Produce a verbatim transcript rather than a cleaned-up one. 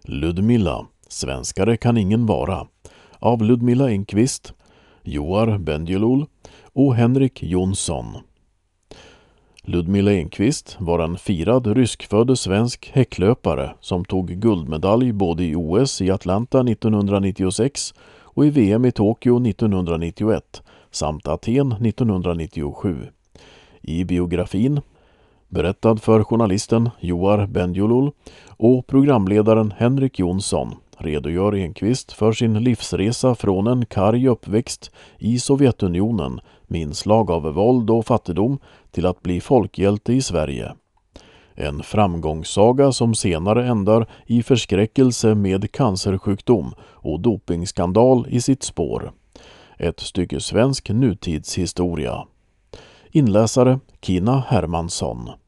Ludmilla, svenskare kan ingen vara, av Ludmilla Enquist, Joar Bendjelloul och Henrik Jonsson. Ludmilla Enquist var en firad ryskfödd svensk häcklöpare som tog guldmedalj både i O S i Atlanta nittonhundranittiosex och i V M i Tokyo nittonhundranittioett samt Aten nittonhundranittiosju. I biografin, berättad för journalisten Joar Bendjelloul och programledaren Henrik Jonsson, redogör Enquist för sin livsresa från en karg uppväxt i Sovjetunionen med inslag av våld och fattigdom till att bli folkhjälte i Sverige. En framgångssaga som senare ändar i förskräckelse med cancersjukdom och dopingskandal i sitt spår. Ett stycke svensk nutidshistoria. Inläsare Kina Hermansson.